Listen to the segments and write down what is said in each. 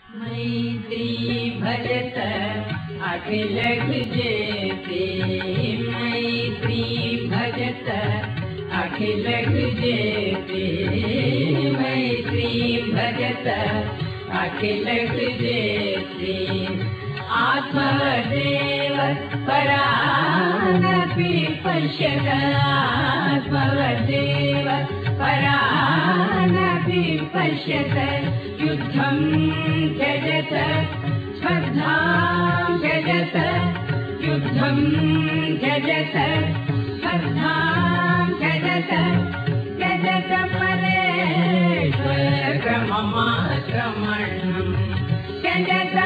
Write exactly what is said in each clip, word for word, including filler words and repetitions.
मैत्री भजत अखिल जेते, मैत्री भजत अखिल जेते, मैत्री भजत अखिल जेते। आत्मदेव परानपि पश्यत, आत्मदेव परानपि पश्यत। युद्धं त्यजत स्पर्धां त्यजत, युद्धं त्यजत स्पर्धां त्यजत। त्यजत परेष्वक्रममाक्रमणम्, त्यजत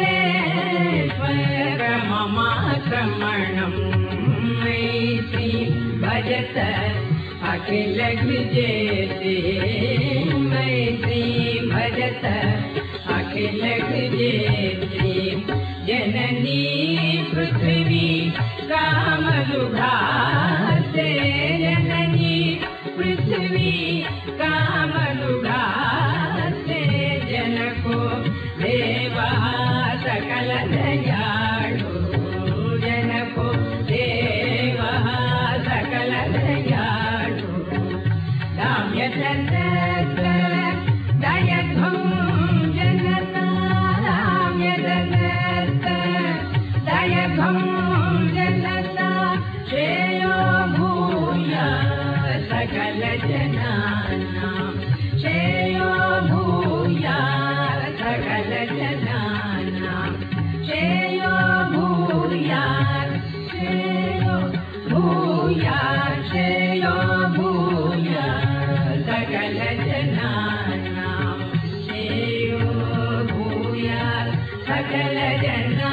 परेष्वक्रममाक्रमणम्। मैत्री भजत अखिल जेते, मैत्री भजत अखिल जेते। जननी पृथ्वी कामलुभासे, जननी पृथ्वी कामलुभासे। जनको देवा सकल दयाळु, जनको देवा सकल दयाळु। राम्यदत्त दयघं जनता, राम्यदत्त दयघं जनता। श्रेयो भूयात् सकल जनानां, श्रेयो भूयात् सकल जनानां। श्रेयो भूयात्, श्रेयो भूयात्, श्रेयो भूयात् सकल जनानां। श्रेयो भूयात् सकल जनानां।